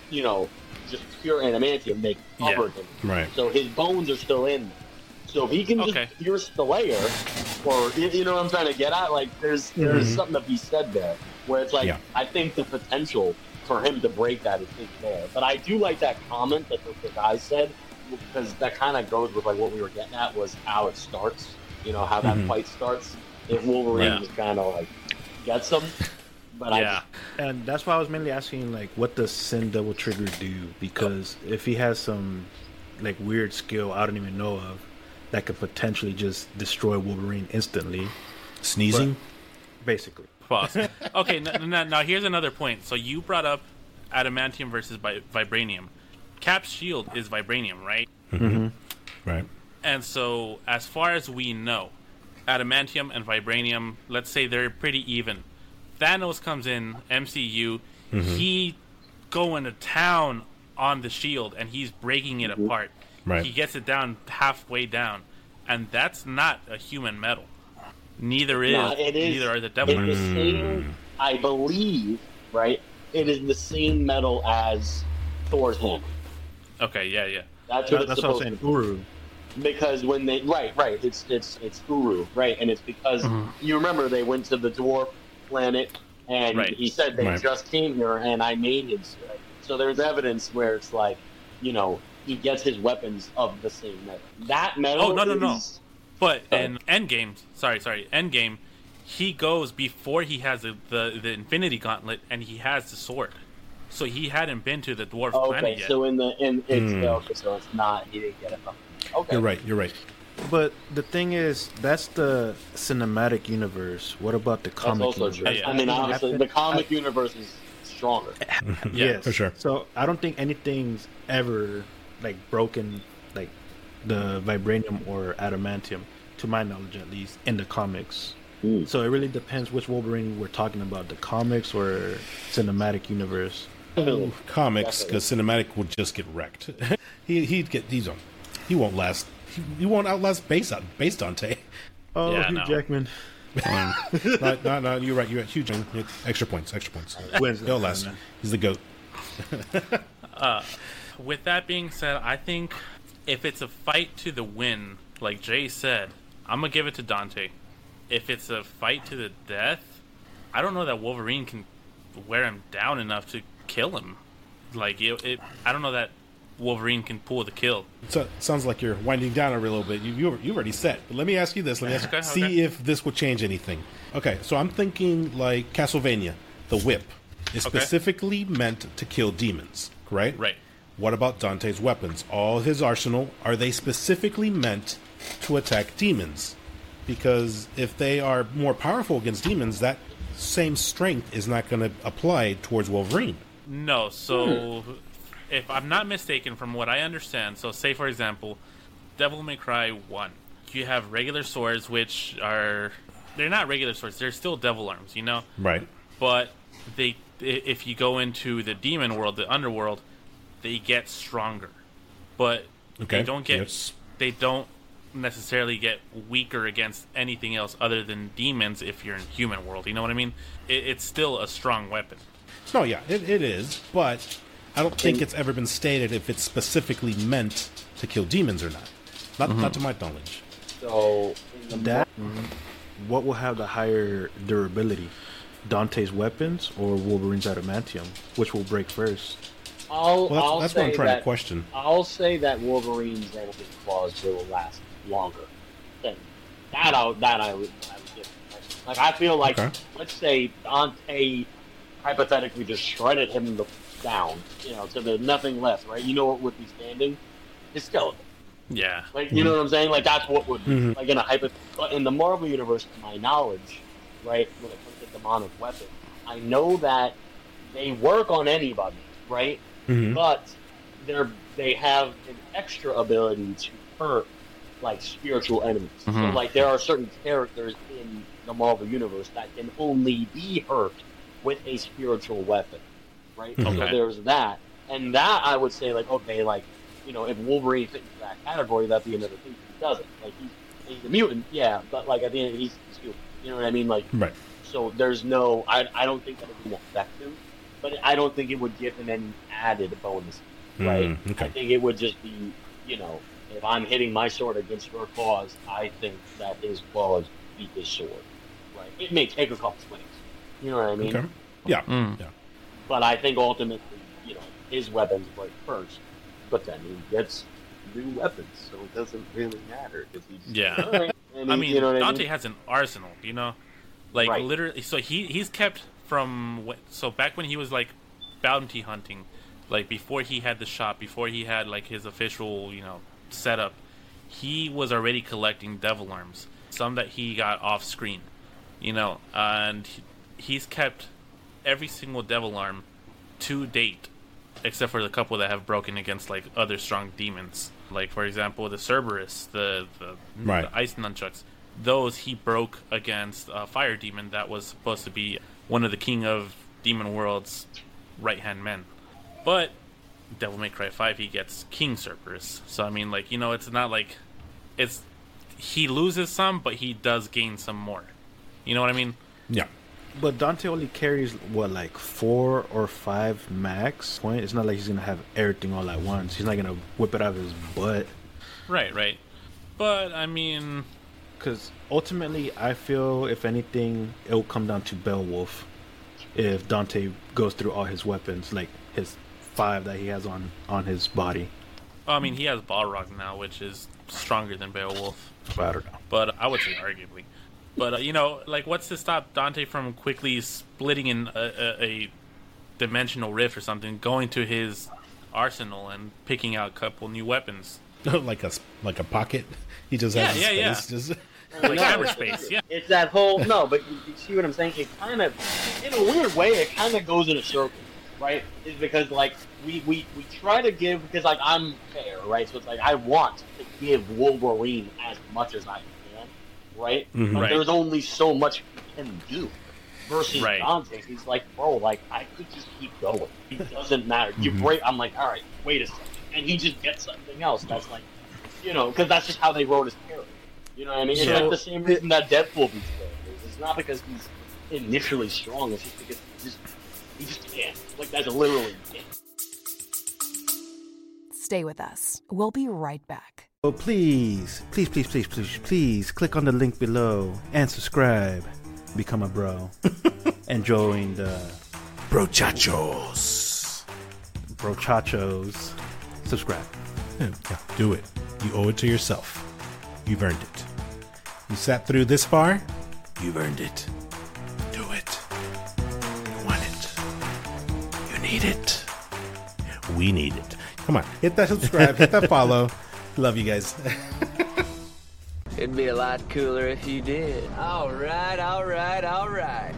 Speaker 4: just pure adamantium. They covered him.
Speaker 5: Right.
Speaker 4: So his bones are still in there. So if he can just pierce the layer, or you know what I'm trying to get at, like there's something to be said there, where it's like I think the potential for him to break that is there. But I do like that comment that the guy said, because that kind of goes with like what we were getting at was how it starts. How that fight starts. If Wolverine just kind of like gets him, but
Speaker 2: and that's why I was mainly asking like, what does Sin Devil Trigger do? Because if he has some like weird skill I don't even know of, that could potentially just destroy Wolverine instantly.
Speaker 5: Sneezing,
Speaker 2: basically.
Speaker 3: Pause. Okay, now here's another point. So you brought up adamantium versus vibranium. Cap's shield is vibranium, right?
Speaker 5: right.
Speaker 3: And so, as far as we know, adamantium and vibranium, let's say they're pretty even. Thanos comes in, MCU, he going to town on the shield, and he's breaking it apart.
Speaker 5: Right.
Speaker 3: He gets it down halfway down, and that's not a human metal. Neither are the Devil
Speaker 4: It's
Speaker 3: Arms.
Speaker 4: the same, I believe, right? It is the same metal as Thor's hammer.
Speaker 3: Okay, yeah.
Speaker 2: That's
Speaker 4: That's what it's
Speaker 2: what I'm
Speaker 4: supposed
Speaker 2: saying.
Speaker 4: to be.
Speaker 2: Uru.
Speaker 4: Because when they right, it's Uru, right? And it's because you remember they went to the dwarf planet, and he said they just came here, and I made him. So there's evidence where it's like, you know, he gets his weapons of the same metal. That metal.
Speaker 3: Oh no. But in Endgame, Endgame, he goes before he has the Infinity Gauntlet, and he has the sword. So he hadn't been to the dwarf planet yet.
Speaker 4: So so it's not, he didn't get it. Okay,
Speaker 5: You're right.
Speaker 2: But the thing is, that's the cinematic universe. What about the comic
Speaker 4: That's also
Speaker 2: universe?
Speaker 4: true. I mean, honestly, the comic universe is stronger.
Speaker 2: Yes,
Speaker 5: for sure.
Speaker 2: So I don't think anything's ever like broken, like the vibranium or adamantium, to my knowledge at least, in the comics. So it really depends which Wolverine we're talking about, the comics or cinematic universe.
Speaker 5: Comics, because cinematic would just get wrecked. He won't last. He won't outlast base Dante.
Speaker 2: Oh,
Speaker 3: Yeah,
Speaker 2: Hugh
Speaker 3: no.
Speaker 2: Jackman.
Speaker 5: No, you're right. You're huge. Extra points. He'll last. He's the GOAT.
Speaker 3: With that being said, I think if it's a fight to the win, like Jay said, I'm gonna give it to Dante. If it's a fight to the death, I don't know that Wolverine can wear him down enough to kill him. Like I don't know that Wolverine can pull the kill.
Speaker 5: So, sounds like you're winding down a little bit. You've already set. But let me ask you this. See if this will change anything. Okay, so I'm thinking like Castlevania, the whip is specifically meant to kill demons, right?
Speaker 3: Right.
Speaker 5: What about Dante's weapons? All his arsenal, are they specifically meant to attack demons? Because if they are more powerful against demons, that same strength is not going to apply towards Wolverine.
Speaker 3: No, so if I'm not mistaken from what I understand, so say for example, Devil May Cry 1, you have regular swords which they're not regular swords, they're still devil arms, you know?
Speaker 5: Right.
Speaker 3: But if you go into the demon world, the underworld, they get stronger. But they don't necessarily get weaker against anything else other than demons if you're in human world, you know what I mean? It's still a strong weapon.
Speaker 5: No, yeah, it is, but I don't think it's ever been stated if it's specifically meant to kill demons or not. Not to my knowledge.
Speaker 4: So
Speaker 2: What will have the higher durability? Dante's weapons or Wolverine's adamantium? Which will break first?
Speaker 5: That's what I'm trying to question.
Speaker 4: I'll say that Wolverine's adamantium claws will last longer. Than that I would give. Like I feel like, let's say Dante hypothetically just shredded him down, you know, so there's nothing left, right? You know what would be standing? His skeleton.
Speaker 3: Yeah.
Speaker 4: Like, you know what I'm saying? Like, that's what would be, like, but in the Marvel Universe, to my knowledge, right, when it comes to demonic weapons, I know that they work on anybody, right? But they have an extra ability to hurt, like, spiritual enemies. So, like, there are certain characters in the Marvel Universe that can only be hurt with a spiritual weapon, right? So there's that. And that, I would say, like, okay, like, you know, if Wolverine fits into that category, that'd be another thing. He doesn't. Like, he's a mutant, yeah, but, like, at the end, he's human. You know what I mean? Like, so there's no, I don't think that it would affect him, but I don't think it would give him any added bonus, right? I think it would just be, you know, if I'm hitting my sword against your claws, I think that his claws beat his sword, right? It may take a couple swings. You know what I mean?
Speaker 5: Yeah.
Speaker 4: But I think ultimately, you know, his weapons break first, but then he gets new weapons, so it doesn't really matter.
Speaker 3: I mean,
Speaker 4: you know
Speaker 3: Dante has an arsenal, you know? Like, literally, so he's kept from, so back when he was, like, bounty hunting, like, before he had the shop, before he had, like, his official, you know, setup, he was already collecting devil arms, some that he got off screen, you know, and he's kept every single devil arm to date, except for the couple that have broken against, like, other strong demons. Like, for example, the Cerberus, the ice nunchucks. Those he broke against a fire demon that was supposed to be one of the King of Demon World's right-hand men. But Devil May Cry 5, he gets King Cerberus. So, I mean, like, you know, it's not like... he loses some, but he does gain some more. You know what I mean?
Speaker 5: Yeah.
Speaker 2: But Dante only carries, like 4 or 5 max point? It's not like he's going to have everything all at once. He's not going to whip it out of his butt.
Speaker 3: Right. But, I mean...
Speaker 2: Because ultimately, I feel, if anything, it will come down to Beowulf. If Dante goes through all his weapons, like his 5 that he has on his body.
Speaker 3: I mean, he has Balrog now, which is stronger than Beowulf.
Speaker 2: I don't know.
Speaker 3: But I would say arguably. But, like, what's to stop Dante from quickly splitting in a dimensional rift or something, going to his arsenal and picking out a couple new weapons?
Speaker 5: like a pocket? He just has space. Just...
Speaker 3: Like cyberspace, yeah.
Speaker 4: It's that whole... No, but you see what I'm saying? It kind of... In a weird way, it kind of goes in a circle, right? It's because, like, we try to give... Because, like, I'm fair, right? So it's like, I want to give Wolverine as much as I can, right?
Speaker 5: Mm-hmm.
Speaker 4: But
Speaker 3: Right.
Speaker 4: there's only so much he can do. Versus
Speaker 3: Right.
Speaker 4: Dante, he's like, bro, like, I could just keep going. It doesn't matter. You break... I'm like, all right, wait a second. And he just gets something else that's like... because that's just how they wrote his character. You know what I mean? It's like the same reason that Deadpool beats characters. It's not because he's initially strong. It's just because he just can't. Like, that's literally it.
Speaker 7: Stay with us. We'll be right back.
Speaker 2: So please click on the link below and subscribe. Become a bro. And join the
Speaker 5: Brochachos.
Speaker 2: Subscribe.
Speaker 5: Yeah, do it. You owe it to yourself. You've earned it. You sat through this far. You've earned it. Do it. You want it. You need it. We need it. Come on. Hit that subscribe. Hit that follow. Love you guys.
Speaker 6: It'd be a lot cooler if you did. All right.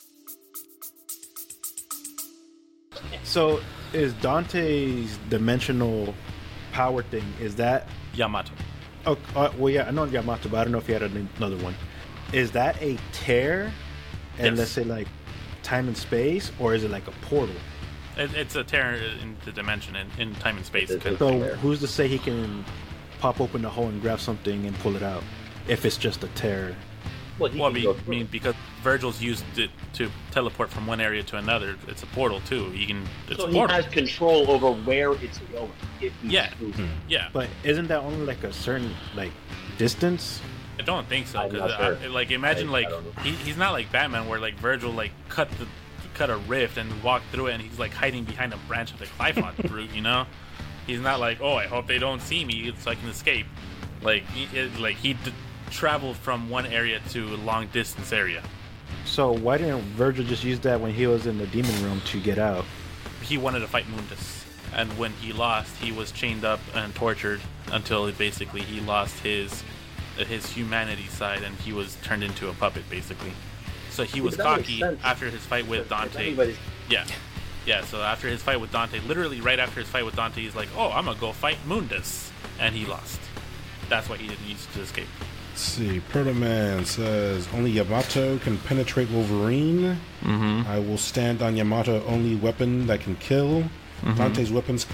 Speaker 2: So, is Dante's dimensional power thing, is that...
Speaker 3: Yamato.
Speaker 2: Oh, well, yeah, I know Yamato, but I don't know if he had another one. Is that a tear? And
Speaker 3: Yes.
Speaker 2: let's say, like, time and space? Or is it like a portal?
Speaker 3: It's a tear in the dimension, in time and space.
Speaker 2: So, who's to say he can pop open the hole and grab something and pull it out? If it's just a tear.
Speaker 4: Well, he
Speaker 3: Well,
Speaker 4: can go
Speaker 3: I
Speaker 4: through
Speaker 3: mean,
Speaker 4: it.
Speaker 3: because Virgil's used it to teleport from one area to another. It's a portal too. It's
Speaker 4: So
Speaker 3: a
Speaker 4: he
Speaker 3: portal.
Speaker 4: has control over where it's going. If he
Speaker 3: Yeah.
Speaker 4: chooses.
Speaker 3: Yeah,
Speaker 2: But isn't that only like a certain, like, distance?
Speaker 3: I don't think so.
Speaker 4: I'm
Speaker 3: Because
Speaker 4: not sure.
Speaker 3: like, imagine
Speaker 4: I
Speaker 3: like
Speaker 4: don't know.
Speaker 3: he's not like Batman, where like Virgil like cut a rift and walked through it, and he's like hiding behind a branch of the Glyphon root. He's not like, oh, I hope they don't see me so I can escape. Like he traveled from one area to a long distance area.
Speaker 2: So why didn't Virgil just use that when he was in the demon realm to get out?
Speaker 3: He wanted to fight Mundus, and when he lost, he was chained up and tortured until he lost his humanity side, and he was turned into a puppet basically. So he was
Speaker 4: but that makes
Speaker 3: cocky
Speaker 4: sense.
Speaker 3: after his fight with
Speaker 4: If
Speaker 3: Dante.
Speaker 4: anybody's-
Speaker 3: Yeah. So after his fight with Dante, literally right after his fight with Dante, he's like, "Oh, I'm gonna go fight Mundus," and he lost. That's why he didn't use it to escape.
Speaker 5: Let's see. Protoman says only Yamato can penetrate Wolverine.
Speaker 3: Mm-hmm.
Speaker 5: I will stand on Yamato only weapon that can kill. Dante's weapons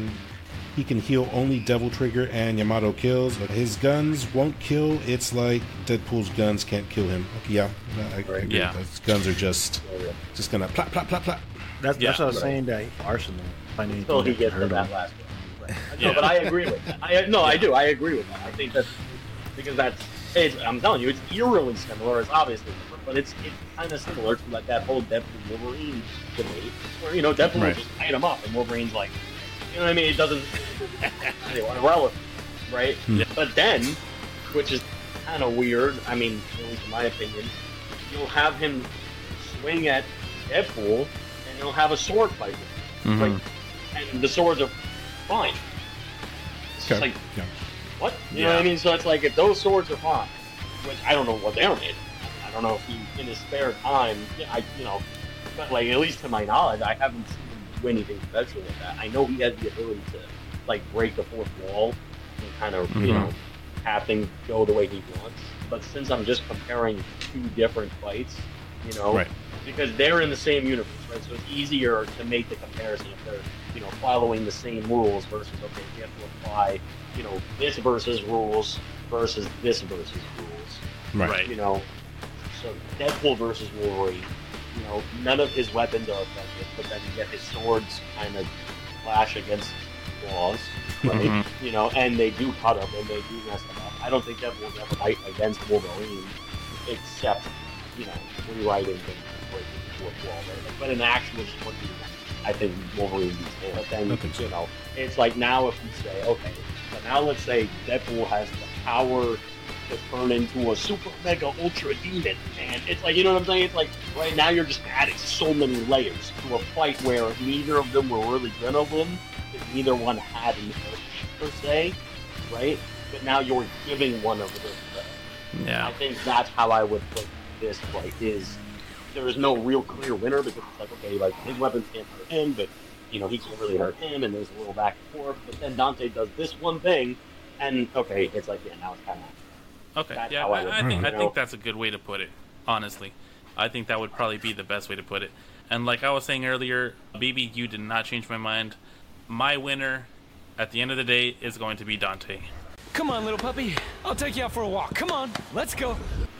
Speaker 5: he can heal only Devil Trigger and Yamato kills. But his guns won't kill. It's like Deadpool's guns can't kill him. Okay, yeah, I agree.
Speaker 3: Yeah.
Speaker 5: His guns are just gonna plop plop plop plop.
Speaker 2: That's
Speaker 3: Yeah.
Speaker 2: what I was saying, that Arsenal. Find anything
Speaker 4: Until he
Speaker 2: that
Speaker 4: gets
Speaker 2: can
Speaker 4: to
Speaker 2: hurt
Speaker 4: that
Speaker 2: him.
Speaker 4: last one. Right.
Speaker 3: Yeah.
Speaker 4: No, but I agree with that. I do. I agree with that. I think that's because I'm telling you, it's eerily similar. It's obviously different, but it's kind of similar to like that whole Deadpool Wolverine debate, where Deadpool
Speaker 5: Right.
Speaker 4: will just light him up, and Wolverine's like, you know what I mean? It doesn't irrelevant, right? But then, which is kind of weird. I mean, at least in my opinion, you'll have him swing at Deadpool, and he'll have a sword fight with him. Like, and the swords are fine. It's just like,
Speaker 5: Yeah.
Speaker 4: what? You know what I mean? So it's like, if those swords are fine, which I don't know what they're made. I don't know if he, in his spare time, but like, at least to my knowledge, I haven't seen him do anything special with that. I know he has the ability to, like, break the fourth wall and kind of, have things go the way he wants. But since I'm just comparing two different fights, you know,
Speaker 5: right?
Speaker 4: Because they're in the same universe, right? So it's easier to make the comparison if they're, you know, following the same rules versus, okay, we have to apply, you know, this versus rules versus this versus rules.
Speaker 5: Right.
Speaker 4: You know, so Deadpool versus Wolverine, you know, none of his weapons are effective, but then yet his swords kind of clash against walls, right? You know, and they do cut up and they do mess them up. I don't think Deadpool will ever fight against Wolverine, except, you know, rewriting things. Wall, right? But in actual sport, I think Wolverine beats him. But then, you know, it's like now if you say, okay, so now let's say Deadpool has the power to turn into a super mega ultra demon, and it's like, you know what I'm saying? It's like right now you're just adding so many layers to a fight where neither of them were really gonna win, because neither one had an edge per se, right? But now you're giving one of them.
Speaker 3: Yeah.
Speaker 4: I think that's how I would put this fight is. There is no real clear winner because it's like, okay, like his weapons can't hurt him, but you know he can't really hurt him, and there's a little back and forth. But then Dante does this one thing, and okay, it's like, yeah, now it's kind of
Speaker 3: okay. Yeah, I think that's a good way to put it. Honestly, I think that would probably be the best way to put it. And like I was saying earlier, BB, you did not change my mind. My winner, at the end of the day, is going to be Dante.
Speaker 9: Come on, little puppy. I'll take you out for a walk. Come on, let's go.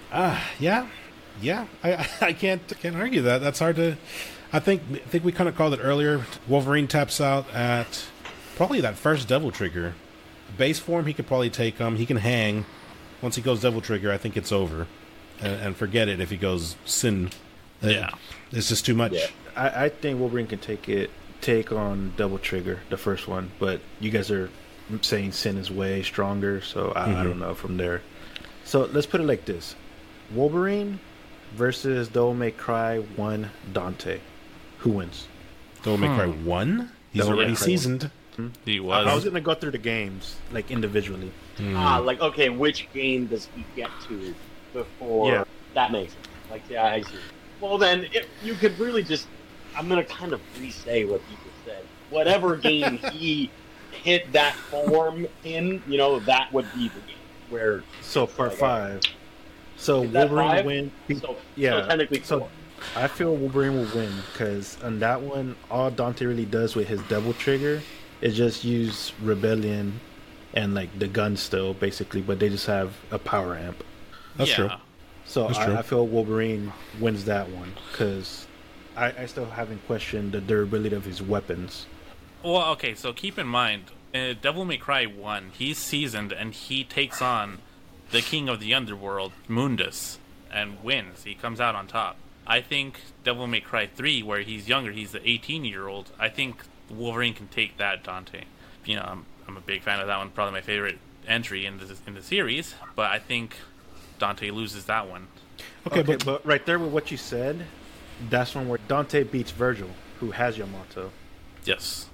Speaker 5: Yeah, I can't argue that. That's hard to. I think we kind of called it earlier. Wolverine taps out at probably that first Devil Trigger. Base form, he could probably take him. He can hang. Once he goes Devil Trigger, I think it's over. And forget it if he goes Sin.
Speaker 3: Yeah,
Speaker 5: it's just too much.
Speaker 2: Yeah. I think Wolverine can take on Devil Trigger, the first one. But you guys are saying Sin is way stronger, so I don't know from there. So let's put it like this: Wolverine versus Devil May Cry 1 Dante. Who wins?
Speaker 5: Devil May Cry 1? He's already seasoned.
Speaker 3: He was.
Speaker 2: I was going to go through the games, like, individually.
Speaker 4: Like, okay, which game does he get to before?
Speaker 2: Yeah.
Speaker 4: That makes sense. Like, yeah, I see. Well, then, you could really just... I'm going to kind of re-say what you just said. Whatever game he hit that form in, you know, that would be the game. Where...
Speaker 2: So, part 5... So
Speaker 4: is that
Speaker 2: Wolverine
Speaker 4: 5?
Speaker 2: will win.
Speaker 4: So technically 4.
Speaker 2: I feel Wolverine will win because on that one, all Dante really does with his Devil Trigger is just use Rebellion and like the gun still basically, but they just have a power amp.
Speaker 5: That's true.
Speaker 2: So I feel Wolverine wins that one because I still haven't questioned the durability of his weapons.
Speaker 3: Well, okay, so keep in mind, Devil May Cry 1, he's seasoned and he takes on the king of the underworld, Mundus, and wins. He comes out on top. I think Devil May Cry 3, where he's younger, he's the 18-year-old, I think Wolverine can take that Dante. You know, I'm a big fan of that one, probably my favorite entry in the series, but I think Dante loses that one.
Speaker 2: Okay, but right there with what you said, that's one where Dante beats Virgil, who has Yamato.
Speaker 3: Yes.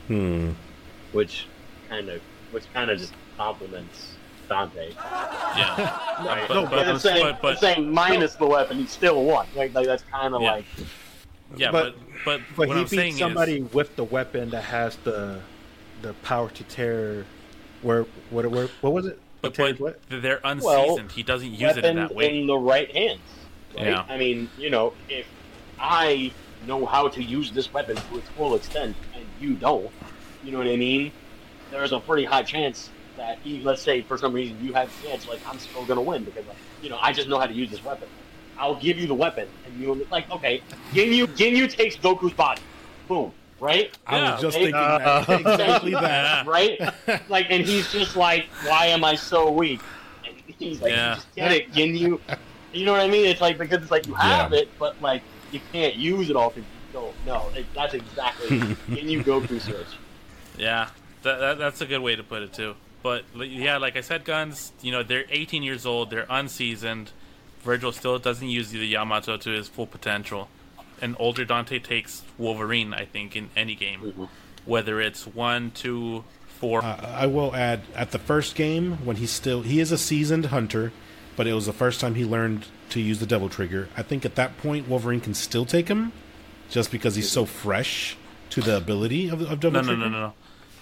Speaker 4: Which kind of just complements Dante.
Speaker 3: Yeah.
Speaker 4: Right. But it's saying minus the weapon, he still won. Like that's kind of like.
Speaker 3: Yeah,
Speaker 2: but
Speaker 3: what
Speaker 2: he
Speaker 3: I'm
Speaker 2: beat
Speaker 3: saying
Speaker 2: somebody
Speaker 3: is,
Speaker 2: with the weapon that has the power to tear. What was it?
Speaker 3: But they're unseasoned. He doesn't use it in that way.
Speaker 4: In the right hands. Right?
Speaker 3: Yeah.
Speaker 4: I mean, you know, if I know how to use this weapon to its full extent and you don't, you know what I mean? There's a pretty high chance that, let's say, for some reason you have the edge, like, I'm still going to win because, you know, I just know how to use this weapon. I'll give you the weapon, and you'll, like, okay, Ginyu takes Goku's body. Boom. Right?
Speaker 5: I was just thinking that. Exactly that.
Speaker 4: Right? Like, and he's just like, why am I so weak? And he's like, you just get it, Ginyu. You know what I mean? It's like, because it's like, you have it, but, like, you can't use it all because you don't. No, that's exactly Ginyu Goku search.
Speaker 3: Yeah, that's a good way to put it, too. But, yeah, like I said, Guns, you know, they're 18 years old, they're unseasoned. Virgil still doesn't use the Yamato to his full potential. An older Dante takes Wolverine, I think, in any game. Mm-hmm. Whether it's 1, 2, 4.
Speaker 5: I will add, at the first game, when he is a seasoned hunter, but it was the first time he learned to use the Devil Trigger. I think at that point, Wolverine can still take him, just because he's so fresh to the ability of Devil Trigger.
Speaker 3: No.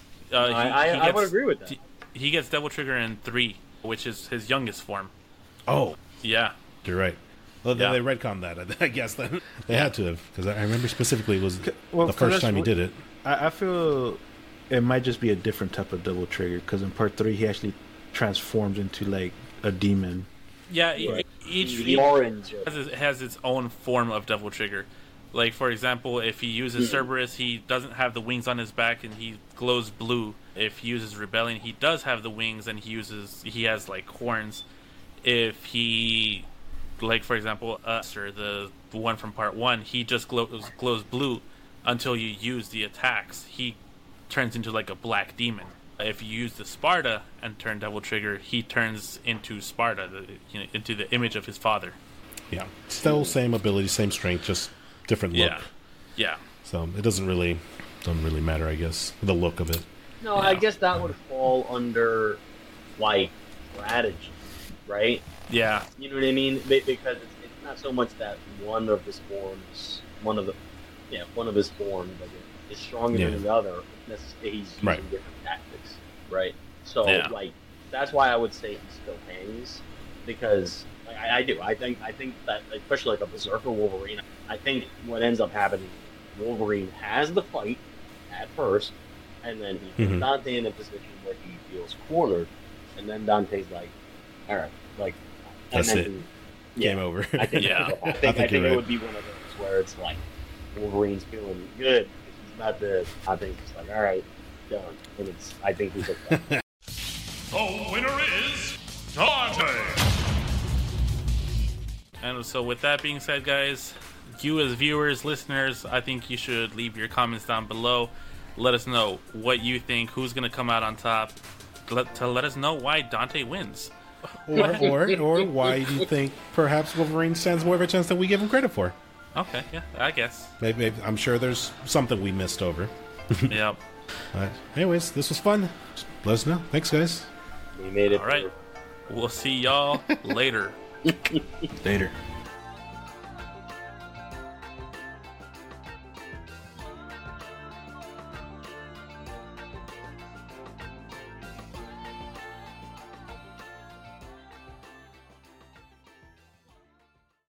Speaker 4: I would agree with that.
Speaker 3: He gets Devil Trigger in 3, which is his youngest form.
Speaker 5: Oh.
Speaker 3: Yeah.
Speaker 5: You're right. Well, they retconned that, I guess. Then they had to have, because I remember specifically it was the first time he did it.
Speaker 2: I feel it might just be a different type of double trigger, because in part 3 he actually transforms into like a demon.
Speaker 3: Yeah, each
Speaker 4: orange
Speaker 3: has its own form of double trigger. Like, for example, if he uses Cerberus, he doesn't have the wings on his back and he glows blue. If he uses Rebellion, he does have the wings and he has like horns. If he, like, for example, or the one from part 1, he just glows blue until you use the attacks. He turns into like a black demon. If you use the Sparta and turn double trigger, he turns into Sparta, into the image of his father.
Speaker 5: Yeah, still same ability, same strength, just different look.
Speaker 3: Yeah.
Speaker 5: So it doesn't really matter, I guess, the look of it.
Speaker 4: No, I guess that would fall under like strategy, right?
Speaker 3: Yeah.
Speaker 4: You know what I mean? Because it's not so much that one of his forms is stronger than the other. He's using different tactics, right? So like that's why I would say he still hangs, because I do. I think that, especially like a Berserker Wolverine, I think what ends up happening, Wolverine has the fight at first, and then he puts Dante in a position where he feels cornered, and then Dante's like, all right, like
Speaker 5: that's it. Game over.
Speaker 4: I think, I think it would be one of those where it's like Wolverine's feeling good. He's about to. I think it's like, all right, done. And I think he's like that.
Speaker 10: The winner is Dante.
Speaker 3: And so with that being said, guys, you as viewers, listeners, I think you should leave your comments down below. Let us know what you think, who's going to come out on top, to let us know why Dante wins.
Speaker 5: Or why you think perhaps Wolverine stands more of a chance than we give him credit for.
Speaker 3: Okay, yeah, I guess.
Speaker 5: Maybe I'm sure there's something we missed over.
Speaker 3: Yep.
Speaker 5: Anyways, this was fun. Just let us know. Thanks, guys.
Speaker 4: We made it.
Speaker 3: All right. We'll see y'all later.
Speaker 5: Later.